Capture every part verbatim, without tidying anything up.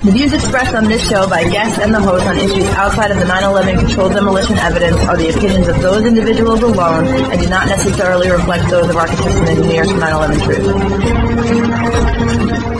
The views expressed on this show by guests and the host on issues outside of the nine eleven controlled demolition evidence are the opinions of those individuals alone and do not necessarily reflect those of architects and engineers for nine eleven Truth.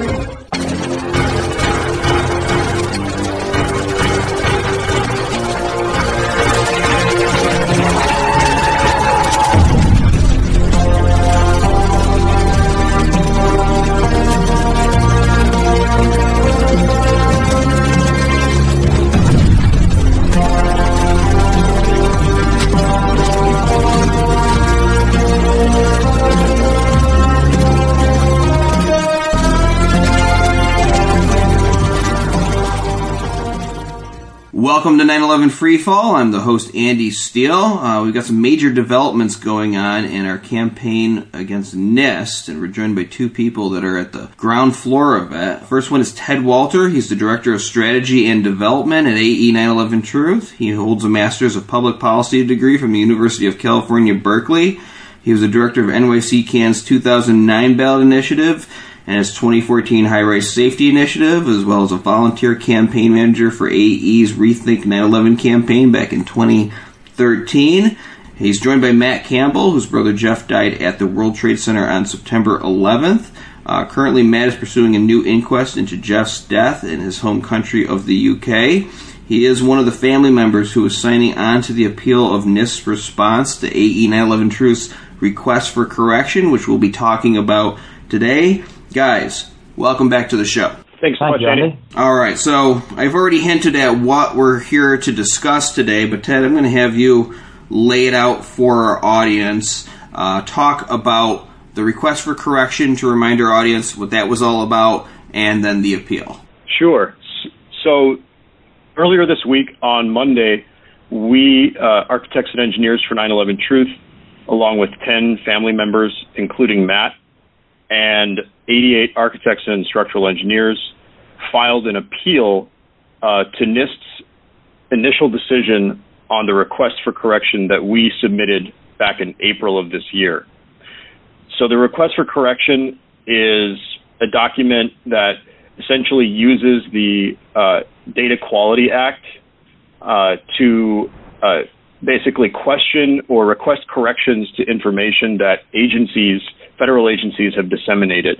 Welcome to nine eleven Freefall. I'm the host, Andy Steele. Uh, we've got some major developments going on in our campaign against NIST, and we're joined by two people that are at the ground floor of it. First one is Ted Walter. He's the Director of Strategy and Development at A E nine eleven Truth. He holds a Master's of Public Policy degree from the University of California, Berkeley. He was the Director of N Y C CAN's two thousand nine ballot initiative and his twenty fourteen High-Rise Safety Initiative, as well as a volunteer campaign manager for A E's Rethink nine eleven campaign back in twenty thirteen. He's joined by Matt Campbell, whose brother Jeff died at the World Trade Center on September eleventh. Uh, currently, Matt is pursuing a new inquest into Jeff's death in his home country of the U K. He is one of the family members who is signing on to the appeal of NIST's response to A E nine eleven Truth's request for correction, which we'll be talking about today. Guys, welcome back to the show. Thanks so much, Andy. All right, so I've already hinted at what we're here to discuss today, but Ted, I'm going to have you lay it out for our audience. Uh, talk about the request for correction to remind our audience what that was all about, and then the appeal. Sure. So earlier this week on Monday, we, uh, architects and engineers for nine eleven Truth, along with ten family members, including Matt, and eighty-eight architects and structural engineers, filed an appeal uh, to NIST's initial decision on the request for correction that we submitted back in April of this year. So the request for correction is a document that essentially uses the uh, Data Quality Act uh, to uh, basically question or request corrections to information that agencies, federal agencies, have disseminated.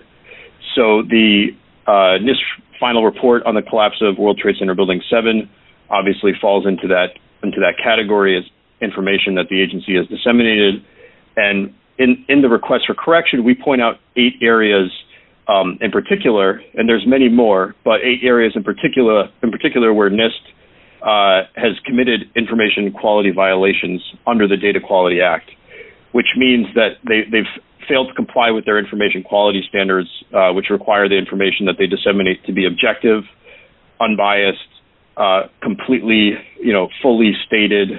So the uh, NIST final report on the collapse of World Trade Center Building seven obviously falls into that into that category as information that the agency has disseminated. And in, in the request for correction, we point out eight areas um, in particular, and there's many more, but eight areas in particular, in particular where NIST uh, has committed information quality violations under the Data Quality Act, which means that they, they've failed to comply with their information quality standards, uh, which require the information that they disseminate to be objective, unbiased, uh, completely, you know, fully stated,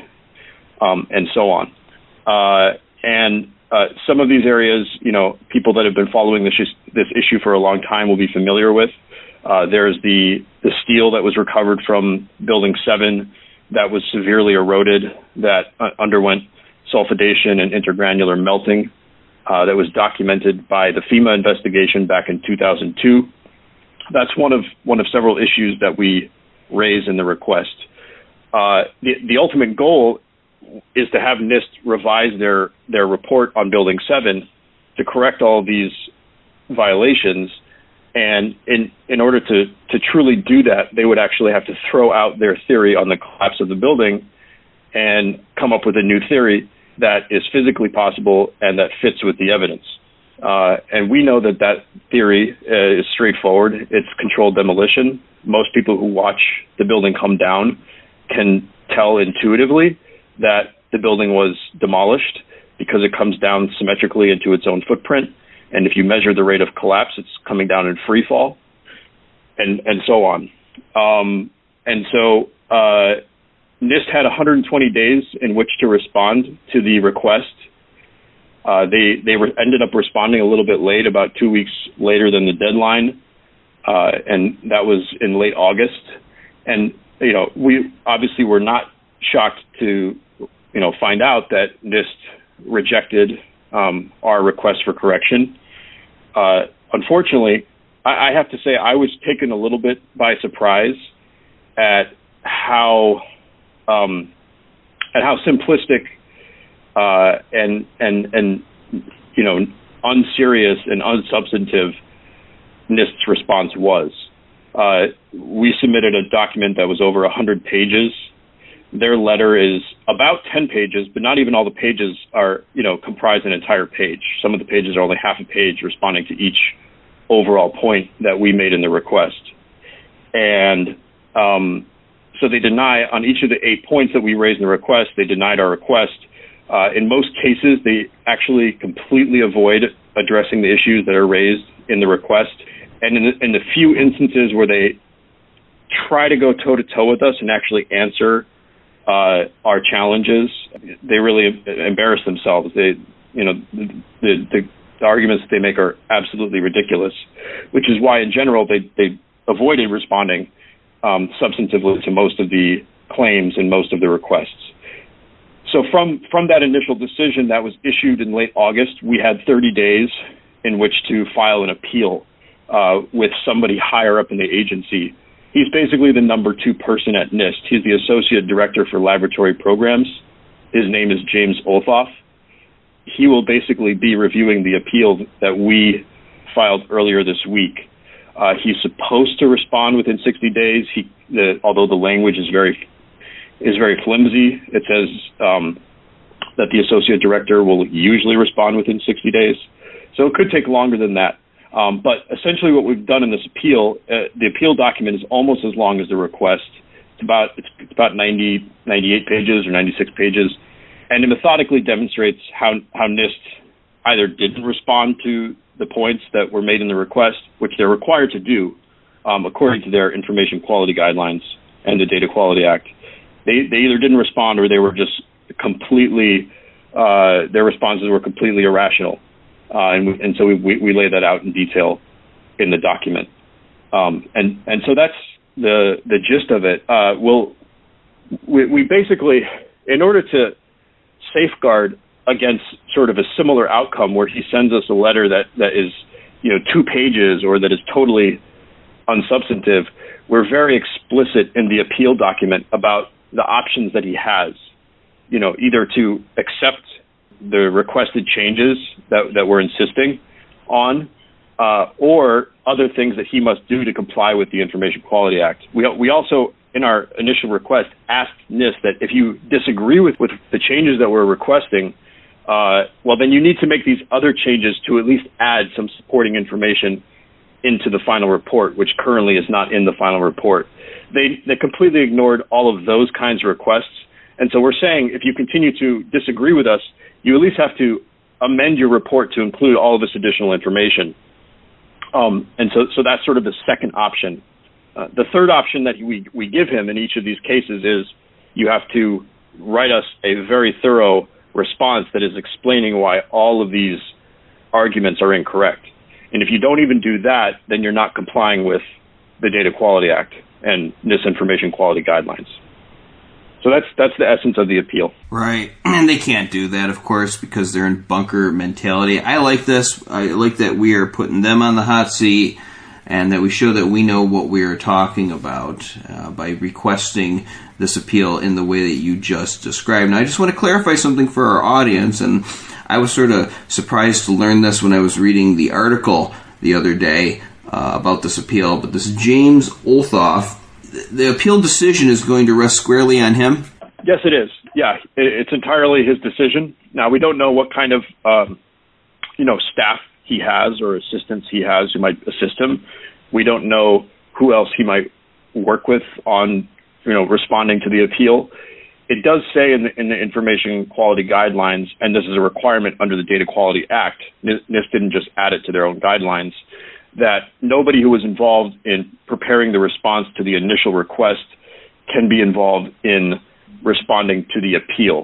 um, and so on. Uh, and uh, some of these areas, you know, people that have been following this, this issue for a long time will be familiar with. Uh, there's the, the steel that was recovered from Building seven that was severely eroded, that uh, underwent sulfidation and intergranular melting. Uh, that was documented by the FEMA investigation back in two thousand two. That's one of one of several issues that we raise in the request. Uh, the, the ultimate goal is to have NIST revise their, their report on Building seven to correct all these violations. And in, in order to, to truly do that, they would actually have to throw out their theory on the collapse of the building and come up with a new theory that is physically possible and that fits with the evidence. Uh, and we know that that theory uh, is straightforward. It's controlled demolition. Most people who watch the building come down can tell intuitively that the building was demolished because it comes down symmetrically into its own footprint. And if you measure the rate of collapse, it's coming down in free fall, and, and so on. Um, and so uh, NIST had one hundred twenty days in which to respond to the request. Uh, they they re- ended up responding a little bit late, about two weeks later than the deadline, uh, and that was in late August. And you know, we obviously were not shocked to you know find out that NIST rejected um, our request for correction. Uh, unfortunately, I, I have to say I was taken a little bit by surprise at how um, at how simplistic uh, and and and you know unserious and unsubstantive NIST's response was. Uh, we submitted a document that was over one hundred pages. Their letter is about ten pages, but not even all the pages are, you know, comprise an entire page. Some of the pages are only half a page responding to each overall point that we made in the request. And um, so they deny on each of the eight points that we raised in the request, they denied our request. Uh, in most cases, they actually completely avoid addressing the issues that are raised in the request. And in the, in the few instances where they try to go toe-to-toe with us and actually answer uh, our challenges, they really embarrass themselves. They, you know, the, the, the arguments that they make are absolutely ridiculous, which is why, in general, they, they avoided responding um, substantively to most of the claims and most of the requests. So from, from that initial decision that was issued in late August, we had thirty days in which to file an appeal Uh, with somebody higher up in the agency. He's basically the number two person at NIST. He's the Associate Director for Laboratory Programs. His name is James Olthoff. He will basically be reviewing the appeal that we filed earlier this week. Uh, he's supposed to respond within sixty days. He, the, although the language is very is very flimsy, it says um, that the Associate Director will usually respond within sixty days. So it could take longer than that. Um, but essentially what we've done in this appeal, uh, the appeal document is almost as long as the request. It's about, it's, it's about ninety, ninety-eight pages or ninety-six pages. And it methodically demonstrates how, how NIST either didn't respond to the points that were made in the request, which they're required to do, um, according to their information quality guidelines and the Data Quality Act. They, they either didn't respond or they were just completely, uh, their responses were completely irrational. Uh, and, we, and so we, we, we lay that out in detail in the document. Um, and, and so that's the, the gist of it. Uh, we'll, we, we basically, in order to safeguard against sort of a similar outcome where he sends us a letter that, that is, you know, two pages or that is totally unsubstantive, we're very explicit in the appeal document about the options that he has, you know, either to accept the requested changes that, that we're insisting on, uh, or other things that he must do to comply with the Information Quality Act. We, we also, in our initial request, asked NIST that if you disagree with, with the changes that we're requesting, uh, well, then you need to make these other changes to at least add some supporting information into the final report, which currently is not in the final report. They, they completely ignored all of those kinds of requests. And so we're saying if you continue to disagree with us, you at least have to amend your report to include all of this additional information. Um, and so, so that's sort of the second option. Uh, the third option that we, we give him in each of these cases is you have to write us a very thorough response that is explaining why all of these arguments are incorrect. And if you don't even do that, then you're not complying with the Data Quality Act and NIST Information Quality Guidelines. So that's that's the essence of the appeal. Right. And they can't do that, of course, because they're in bunker mentality. I like this. I like that we are putting them on the hot seat and that we show that we know what we are talking about uh, by requesting this appeal in the way that you just described. And I just want to clarify something for our audience, and I was sort of surprised to learn this when I was reading the article the other day uh, about this appeal, but this James Olthoff, the appeal decision is going to rest squarely on him? Yes, it is. Yeah, it's entirely his decision. Now, we don't know what kind of, um, you know, staff he has or assistants he has who might assist him. We don't know who else he might work with on, you know, responding to the appeal. It does say in the, in the Information Quality Guidelines, and this is a requirement under the Data Quality Act, NIST didn't just add it to their own guidelines, that nobody who was involved in preparing the response to the initial request can be involved in responding to the appeal.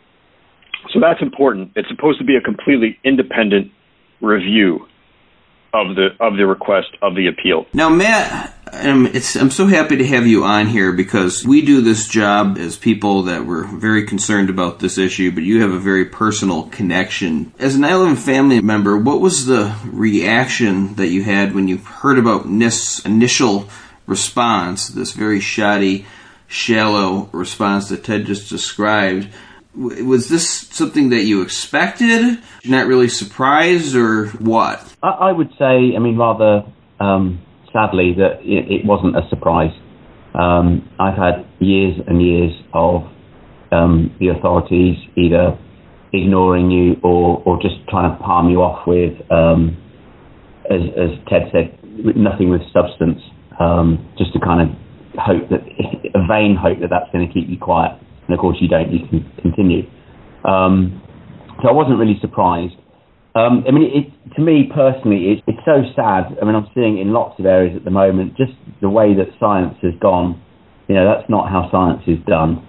So that's important. It's supposed to be a completely independent review of the of the request of the appeal. Now, Matt, I'm, it's, I'm so happy to have you on here because we do this job as people that were very concerned about this issue, but you have a very personal connection. As a nine eleven family member, what was the reaction that you had when you heard about NIST's initial response, this very shoddy, shallow response that Ted just described? Was this something that you expected? You're not really surprised, or what? I, I would say, I mean, rather um, sadly, that it, it wasn't a surprise. Um, I've had years and years of um, the authorities either ignoring you or, or just trying to palm you off with, um, as, as Ted said, nothing with substance, um, just to kind of hope that, a vain hope that that's going to keep you quiet. And of course you don't, you can continue. Um, so I wasn't really surprised. Um, I mean, it, to me personally, it, it's so sad. I mean, I'm seeing it in lots of areas at the moment, just the way that science has gone. You know, that's not how science is done.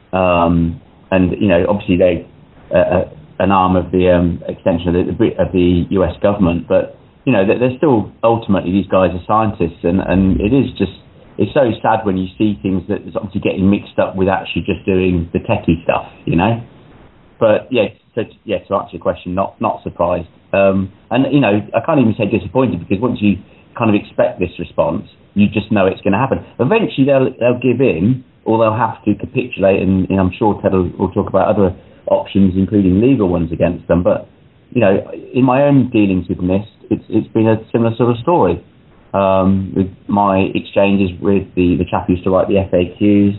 Um, and, you know, obviously they, uh, an arm of the um, extension of the, of the U S government, but, you know, they're still, ultimately, these guys are scientists, and, and it is just, it's so sad when you see things that is obviously getting mixed up with actually just doing the techie stuff, you know. But yeah, so yeah, to answer your question, not not surprised. Um, and you know, I can't even say disappointed, because once you kind of expect this response, you just know it's going to happen. Eventually, they'll they'll give in, or they'll have to capitulate, and, and I'm sure Ted will, will talk about other options, including legal ones against them. But you know, in my own dealings with NIST, it's it's been a similar sort of story. Um, with my exchanges with the, the chap who used to write the F A Qs,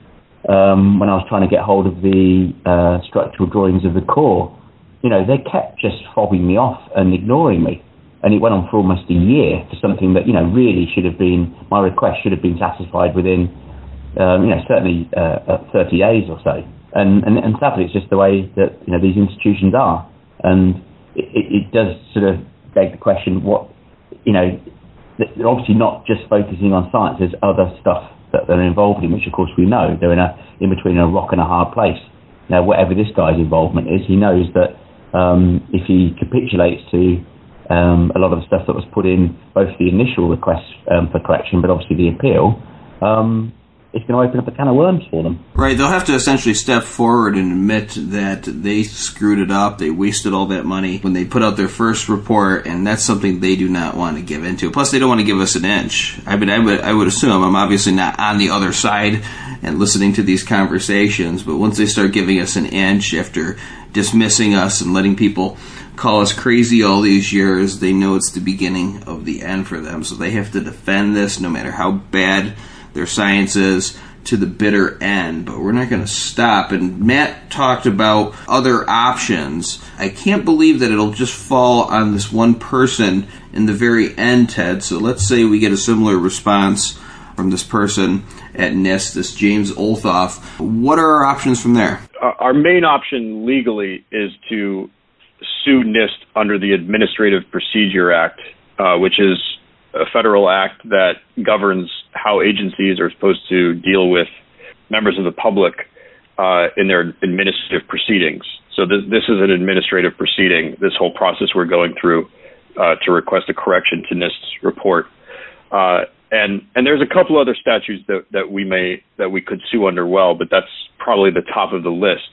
um, when I was trying to get hold of the uh, structural drawings of the core, you know, they kept just fobbing me off and ignoring me. And it went on for almost a year for something that, you know, really should have been, my request should have been satisfied within, um, you know, certainly uh, thirty days or so. And, and, and sadly, it's just the way that, you know, these institutions are. And it, it does sort of beg the question, what, you know, they're obviously not just focusing on science. There's other stuff that they're involved in, which of course we know. They're in a in between a rock and a hard place. Now, whatever this guy's involvement is, he knows that um, if he capitulates to um, a lot of the stuff that was put in, both the initial request um, for correction, but obviously the appeal, um, it's going to open up a can of worms for them. Right, they'll have to essentially step forward and admit that they screwed it up, they wasted all that money when they put out their first report, and that's something they do not want to give into. Plus, they don't want to give us an inch. I mean, I would, I would assume, I'm obviously not on the other side and listening to these conversations, but once they start giving us an inch after dismissing us and letting people call us crazy all these years, they know it's the beginning of the end for them. So they have to defend this no matter how bad their science is, to the bitter end. But we're not going to stop. And Matt talked about other options. I can't believe that it'll just fall on this one person in the very end, Ted. So let's say we get a similar response from this person at NIST, this James Olthoff. What are our options from there? Our main option legally is to sue NIST under the Administrative Procedure Act, uh, which is a federal act that governs how agencies are supposed to deal with members of the public uh, in their administrative proceedings. So th- this is an administrative proceeding, this whole process we're going through uh, to request a correction to NIST's report. Uh, and and there's a couple other statutes that, that we may that we could sue under well, but that's probably the top of the list.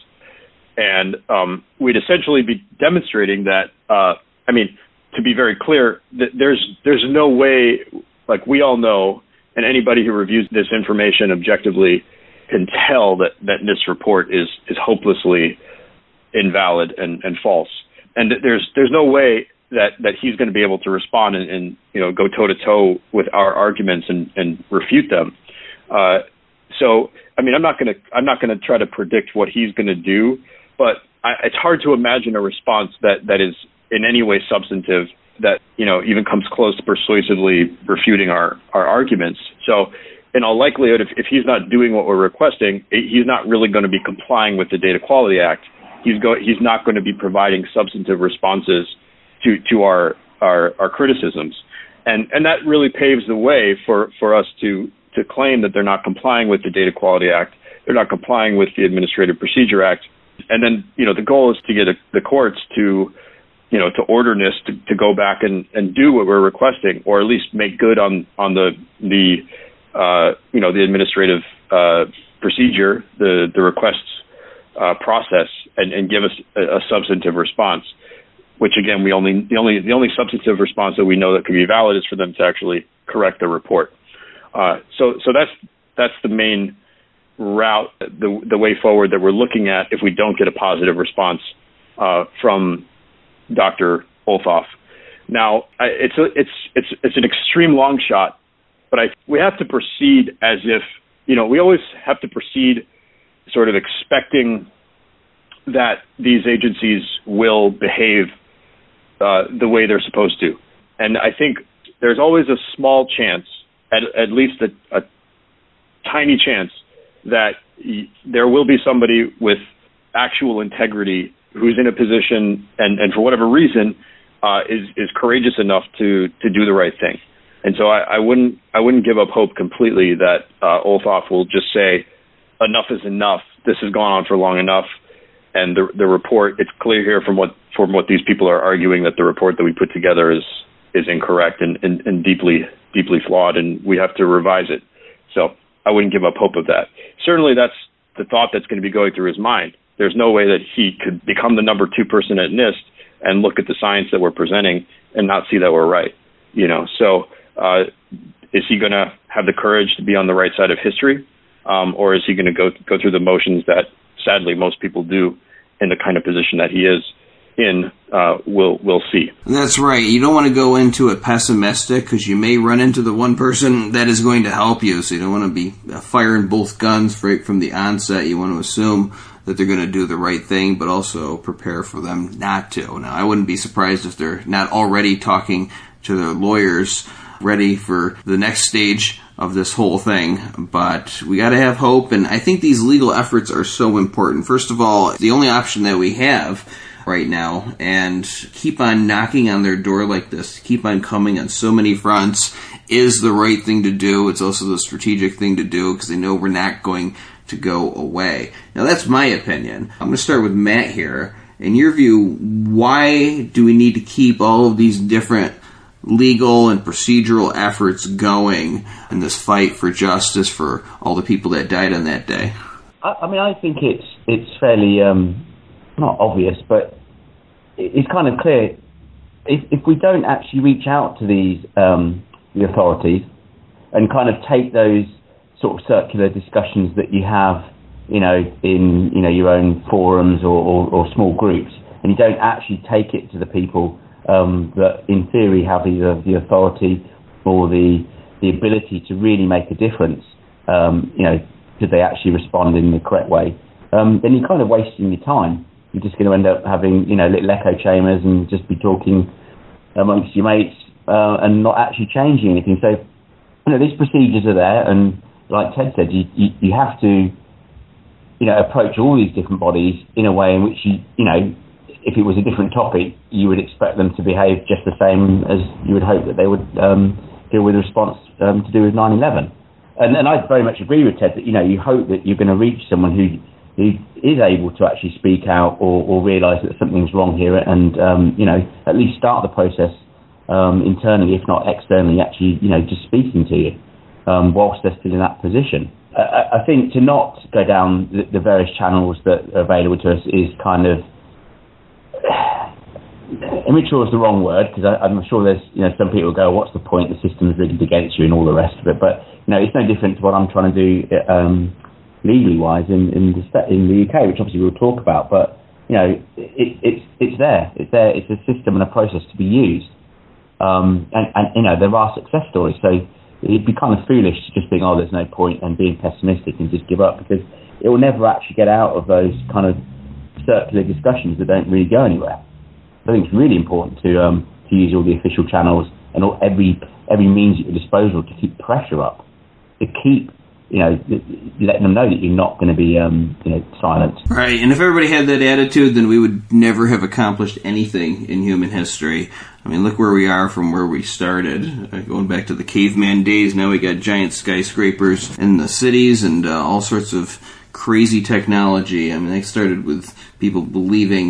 And um, we'd essentially be demonstrating that, uh, I mean, to be very clear, that there's there's no way, like we all know, and anybody who reviews this information objectively can tell that, that NIST's report is is hopelessly invalid and, and false. And there's there's no way that, that he's going to be able to respond and, and you know go toe to toe with our arguments and, and refute them. Uh, so I mean I'm not going to I'm not going to try to predict what he's going to do, but I, it's hard to imagine a response that, that is in any way substantive, that, you know, even comes close to persuasively refuting our, our arguments. So in all likelihood, if, if he's not doing what we're requesting, he's not really going to be complying with the Data Quality Act. He's go, he's not going to be providing substantive responses to, to our, our, our criticisms. And, and that really paves the way for, for us to, to claim that they're not complying with the Data Quality Act. They're not complying with the Administrative Procedure Act. And then, you know, the goal is to get a, the courts to you know, to order NIST to, to go back and, and do what we're requesting, or at least make good on, on the, the, uh, you know, the administrative, uh, procedure, the, the requests, uh, process, and, and give us a, a substantive response, which again, we only, the only, the only substantive response that we know that could be valid is for them to actually correct the report. Uh, so, so that's, that's the main route, the, the way forward that we're looking at if we don't get a positive response, uh, from Doctor Olthoff. Now, I, it's a, it's it's it's an extreme long shot, but I we have to proceed as if, you know, we always have to proceed sort of expecting that these agencies will behave uh, the way they're supposed to. And I think there's always a small chance, at, at least a, a tiny chance, that y- there will be somebody with actual integrity who's in a position and, and for whatever reason, uh, is, is courageous enough to, to do the right thing. And so I, I wouldn't, I wouldn't give up hope completely that, uh, Olthoff will just say, enough is enough. This has gone on for long enough. And the, the report, it's clear here from what, from what these people are arguing that the report that we put together is, is incorrect and, and, and deeply, deeply flawed, and we have to revise it. So I wouldn't give up hope of that. Certainly that's the thought that's going to be going through his mind. There's no way that he could become the number two person at NIST and look at the science that we're presenting and not see that we're right. You know, so uh, is he going to have the courage to be on the right side of history, um, or is he going to go go through the motions that sadly most people do in the kind of position that he is in? Uh, we'll we'll see. That's right. You don't want to go into it pessimistic because you may run into the one person that is going to help you. So you don't want to be firing both guns right from the onset. You want to assume that they're going to do the right thing, but also prepare for them not to. Now, I wouldn't be surprised if they're not already talking to their lawyers, ready for the next stage of this whole thing. But we got to have hope, and I think these legal efforts are so important. First of all, the only option that we have right now, and keep on knocking on their door like this, keep on coming on so many fronts, is the right thing to do. It's also the strategic thing to do because they know we're not going to go away. Now, that's my opinion. I'm going to start with Matt here. In your view, why do we need to keep all of these different legal and procedural efforts going in this fight for justice for all the people that died on that day? I, I mean, I think it's it's fairly um, not obvious, but it's kind of clear. If, if we don't actually reach out to these um, the authorities and kind of take those sort of circular discussions that you have, you know, in, you know, your own forums or, or, or small groups, and you don't actually take it to the people um, that in theory have either the authority or the the ability to really make a difference, um, you know, did they actually respond in the correct way, um, then you're kind of wasting your time. You're just going to end up having, you know, little echo chambers and just be talking amongst your mates uh, and not actually changing anything. So, you know, these procedures are there, and like Ted said, you, you, you have to, you know, approach all these different bodies in a way in which you, you know, if it was a different topic, you would expect them to behave just the same as you would hope that they would um, deal with a response um, to do with nine eleven. And, and I very much agree with Ted that, you know, you hope that you're going to reach someone who, who is able to actually speak out or, or realise that something's wrong here and, um, you know, at least start the process um, internally, if not externally, actually, you know, just speaking to you. Um, whilst they're still in that position. I, I think to not go down the, the various channels that are available to us is kind of immature is the wrong word, because I'm sure there's, you know, some people go, what's the point, the system's rigged against you and all the rest of it, but, you know, it's no different to what I'm trying to do um, legally wise in, in, the, in the U K, which obviously we'll talk about, but, you know, it, it's it's there, it's there, it's a system and a process to be used. Um, and, and, you know, there are success stories, so it'd be kind of foolish to just think, oh, there's no point, and being pessimistic and just give up, because it will never actually get out of those kind of circular discussions that don't really go anywhere. I think it's really important to um, to use all the official channels and all, every every means at your disposal to keep pressure up, to keep, you know, letting them know that you're not going to be, um, you know, silent. Right, and if everybody had that attitude, then we would never have accomplished anything in human history. I mean, look where we are from where we started. Uh, going back to the caveman days, now we got giant skyscrapers in the cities and uh, all sorts of crazy technology. I mean, they started with people believing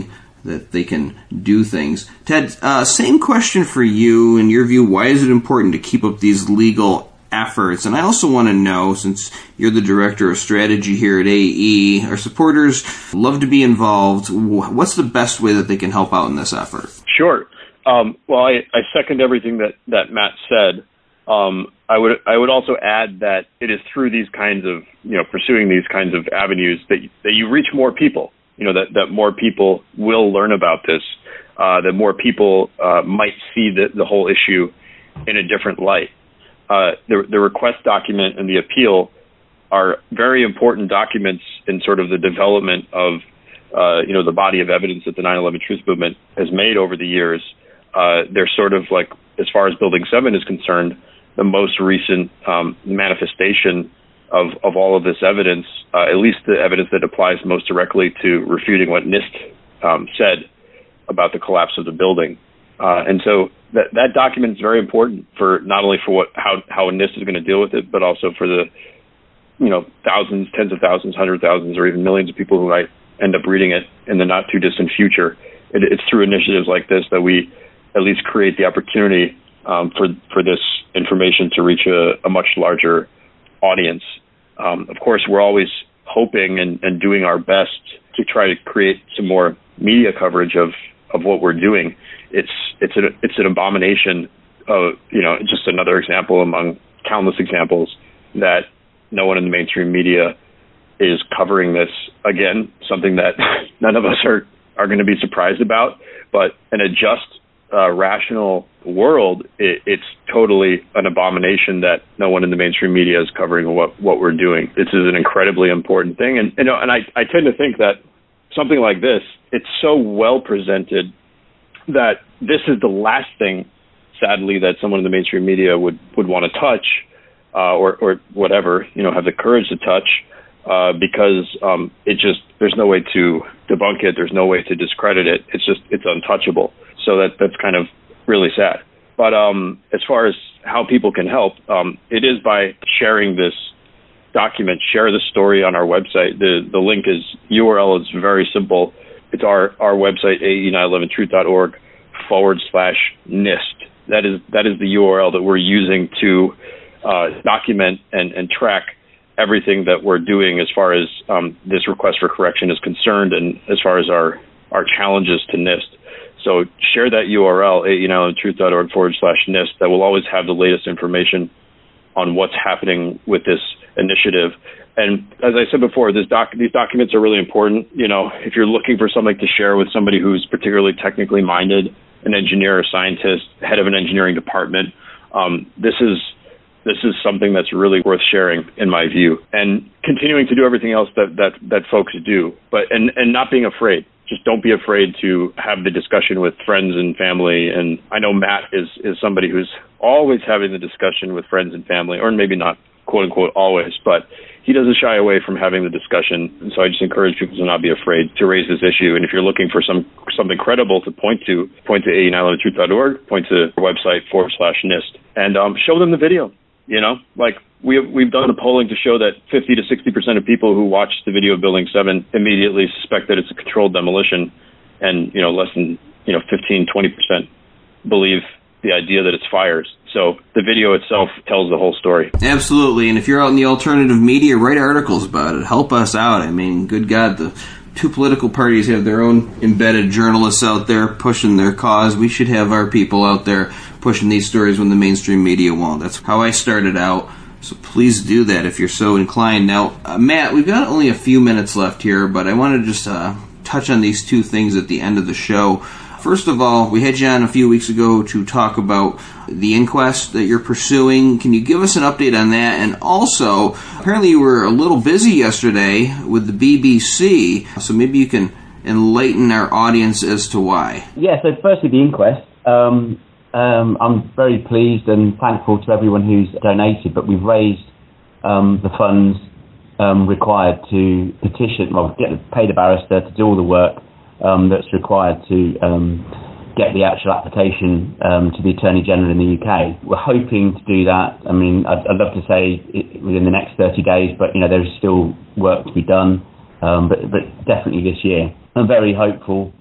that they can do things. Ted, uh, same question for you. In your view, why is it important to keep up these legal efforts? And I also want to know, since you're the director of strategy here at A E, our supporters love to be involved. What's the best way that they can help out in this effort? Sure. Um, well, I, I second everything that, that Matt said. Um, I would I would also add that it is through these kinds of, you know, pursuing these kinds of avenues that that you reach more people. You know, that, that more people will learn about this, uh, that more people uh, might see the, the whole issue in a different light. Uh, the, the request document and the appeal are very important documents in sort of the development of, uh, you know, the body of evidence that the nine eleven Truth Movement has made over the years. Uh, they're sort of like, as far as Building seven is concerned, the most recent um, manifestation of, of all of this evidence, uh, at least the evidence that applies most directly to refuting what NIST um, said about the collapse of the building. Uh, and so that, that document is very important for not only for what how, how NIST is going to deal with it, but also for the, you know, thousands, tens of thousands, hundred thousands, or even millions of people who might end up reading it in the not too distant future. It, it's through initiatives like this that we at least create the opportunity um, for for this information to reach a, a much larger audience. Um, of course, we're always hoping and, and doing our best to try to create some more media coverage of, of what we're doing. It's it's an it's an abomination. Of, you know, just another example among countless examples that no one in the mainstream media is covering this. Again, something that none of us are are going to be surprised about. But in a just, uh, rational world, it, it's totally an abomination that no one in the mainstream media is covering what, what we're doing. This is an incredibly important thing. And, you know, and I, I tend to think that something like this, it's so well presented that this is the last thing, sadly, that someone in the mainstream media would, would want to touch, uh, or, or whatever, you know, have the courage to touch, uh, because um, it just, there's no way to debunk it. There's no way to discredit it. It's just, it's untouchable. So that that's kind of really sad. But um, as far as how people can help, um, it is by sharing this document, share the story on our website. The the link is, U R L is very simple. It's our, our website, A E nine eleven truth dot org forward slash NIST. That is that is the U R L that we're using to uh, document and, and track everything that we're doing as far as um, this request for correction is concerned, and as far as our, our challenges to NIST. So share that U R L, A E nine eleven truth dot org forward slash NIST. That will always have the latest information on what's happening with this initiative. And as I said before, this doc, these documents are really important. You know, if you're looking for something to share with somebody who's particularly technically minded, an engineer or scientist, head of an engineering department, um, this is this is something that's really worth sharing, in my view. And continuing to do everything else that that, that folks do, but and, and not being afraid. Just don't be afraid to have the discussion with friends and family. And I know Matt is, is somebody who's always having the discussion with friends and family, or maybe not quote unquote always, but he doesn't shy away from having the discussion. And so I just encourage people to not be afraid to raise this issue. And if you're looking for some something credible to point to, point to A E nine eleven truth dot org, point to our website forward slash NIST, and um, show them the video. You know, like we have, we've done the polling to show that fifty to sixty percent of people who watch the video of Building seven immediately suspect that it's a controlled demolition, and, you know, less than, you know, fifteen, twenty percent believe the idea that it's fires. So the video itself tells the whole story. Absolutely. And if you're out in the alternative media, write articles about it. Help us out. I mean, good God, the two political parties have their own embedded journalists out there pushing their cause. We should have our people out there pushing these stories when the mainstream media won't. That's how I started out. So please do that if you're so inclined. Now, uh, Matt, we've got only a few minutes left here, but I want to just uh, touch on these two things at the end of the show. First of all, we had you on a few weeks ago to talk about the inquest that you're pursuing. Can you give us an update on that? And also, apparently you were a little busy yesterday with the B B C, so maybe you can enlighten our audience as to why. Yeah, so firstly, the inquest. Um, um, I'm very pleased and thankful to everyone who's donated, but we've raised um, the funds um, required to petition, well, get, pay the barrister to do all the work Um, that's required to um, get the actual application um, to the Attorney General in the U K. We're hoping to do that. I mean, I'd, I'd love to say it, within the next thirty days, but, you know, there's still work to be done, um, but, but definitely this year. I'm very hopeful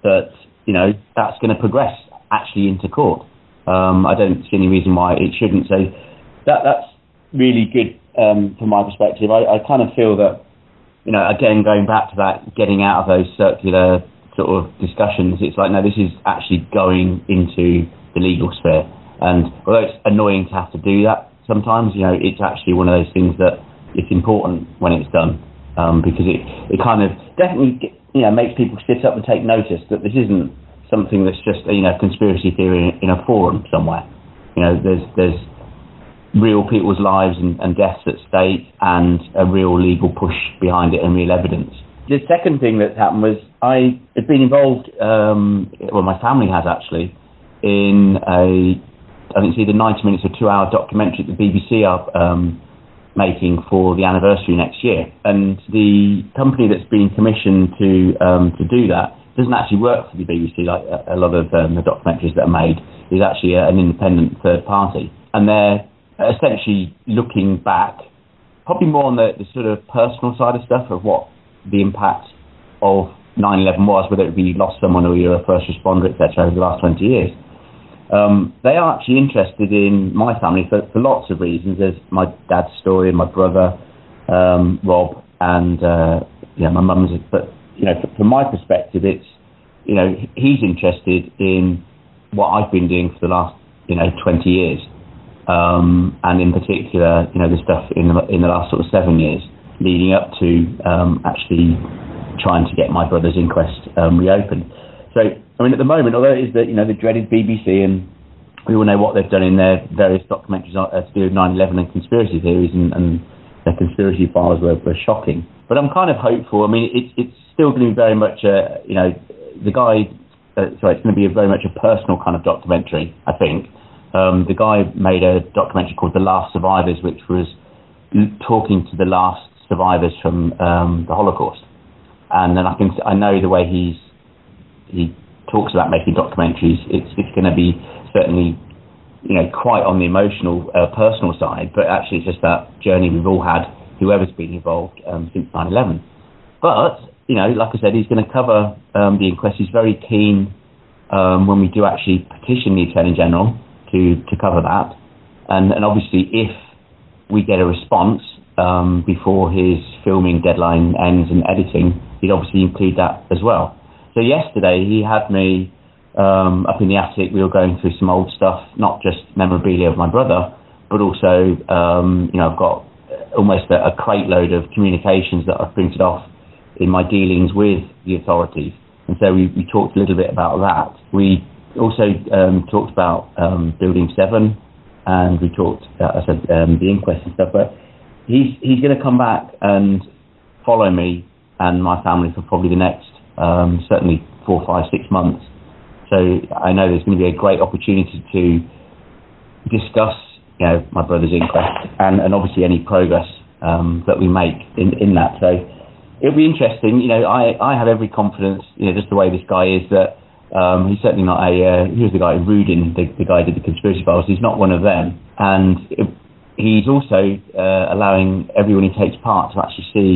that, you know, that's going to progress actually into court. Um, I don't see any reason why it shouldn't. So that that's really good um, from my perspective. I, I kind of feel that, you know, again, going back to that, getting out of those circular sort of discussions, it's like, no, this is actually going into the legal sphere. And although it's annoying to have to do that sometimes, you know, it's actually one of those things that it's important when it's done, um, because it, it kind of definitely, you know, makes people sit up and take notice that this isn't something that's just, you know, conspiracy theory in, in a forum somewhere. You know, there's there's real people's lives and, and deaths at stake, and a real legal push behind it and real evidence. The second thing that happened was I had been involved, um, well, my family has actually, in a, I think it's either ninety minutes or two hour documentary that the B B C are um, making for the anniversary next year. And the company that's been commissioned to um, to do that doesn't actually work for the B B C like a, a lot of um, the documentaries that are made. Is actually a, an independent third party. And they're essentially looking back, probably more on the, the sort of personal side of stuff of what the impact of nine eleven was, whether it be you lost someone or you're a first responder, et cetera, over the last twenty years. Um, they are actually interested in my family for, for lots of reasons. There's my dad's story, my brother, um, Rob, and uh, you know, my mum's. But you know, from my perspective, it's, you know, he's interested in what I've been doing for the last, you know, twenty years. Um, and in particular, you know, the stuff in the, in the last sort of seven years leading up to um, actually trying to get my brother's inquest um, reopened. So, I mean, at the moment, although it is the, you know, the dreaded B B C, and we all know what they've done in their various documentaries uh, to do with nine eleven and conspiracy theories, and, and their conspiracy files were, were shocking. But I'm kind of hopeful. I mean, it's it's still going to be very much a, you know, the guy, uh, sorry, it's going to be a very much a personal kind of documentary, I think. Um, the guy made a documentary called The Last Survivors, which was talking to the last survivors from um, the Holocaust. And then I can I know the way he's he talks about making documentaries. It's it's going to be certainly, you know, quite on the emotional, uh, personal side, but actually it's just that journey we've all had, whoever's been involved um, since nine eleven. But, you know, like I said, he's going to cover um, the inquest. He's very keen um, when we do actually petition the Attorney General to, to cover that. And, and obviously if we get a response um, before his filming deadline ends and editing, he'd obviously include that as well. So yesterday he had me um, up in the attic. We were going through some old stuff, not just memorabilia of my brother, but also, um, you know, I've got almost a, a crate load of communications that I've printed off in my dealings with the authorities. And so we, we talked a little bit about that. We also um, talked about um, Building seven, and we talked, uh, I said, um, the inquest and stuff. But he's he's going to come back and follow me and my family for probably the next, um, certainly four, five, six months. So I know there's going to be a great opportunity to discuss, you know, my brother's inquest and, and obviously any progress um, that we make in, in that. So it'll be interesting. You know, I, I have every confidence, you know, just the way this guy is, that um, he's certainly not a, uh, who's the guy, Rudin, the, the guy who did the conspiracy files, he's not one of them. And it, he's also uh, allowing everyone who takes part to actually see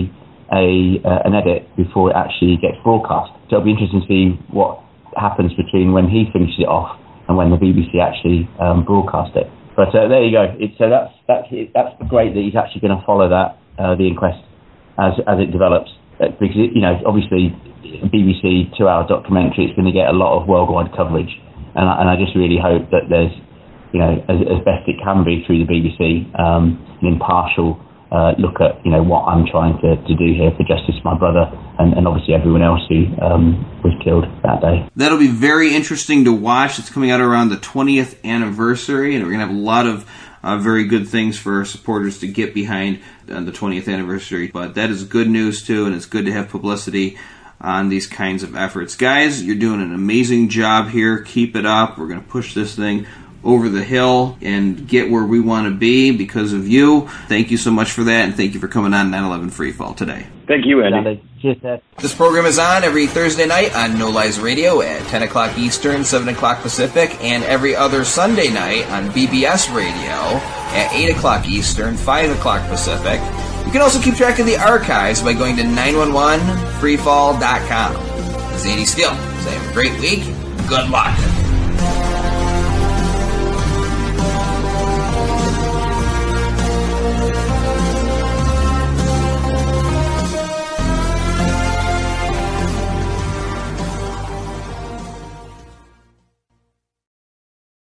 a uh, an edit before it actually gets broadcast. So it'll be interesting to see what happens between when he finishes it off and when the B B C actually um, broadcast it. But uh, there you go. It's, so that's that's that's great that he's actually going to follow that uh, the inquest as as it develops, uh, because it, you know, obviously a B B C two-hour documentary, it's going to get a lot of worldwide coverage, and I, and I just really hope that there's, you know, as, as best it can be through the B B C, um, an impartial uh, look at, you know, what I'm trying to, to do here for justice for my brother and, and obviously everyone else who um, was killed that day. That'll be very interesting to watch. It's coming out around the twentieth anniversary, and we're going to have a lot of uh, very good things for our supporters to get behind on the twentieth anniversary. But that is good news, too, and it's good to have publicity on these kinds of efforts. Guys, you're doing an amazing job here. Keep it up. We're going to push this thing over the hill and get where we want to be because of you. Thank you so much for that, and thank you for coming on nine eleven Freefall today. Thank you, Andy. Cheers, Ed. This program is on every Thursday night on No Lies Radio at ten o'clock Eastern, seven o'clock Pacific, and every other Sunday night on B B S Radio at eight o'clock Eastern, five o'clock Pacific. You can also keep track of the archives by going to nine one one freefall dot com. is Andy Steele. So have a great week. Good luck.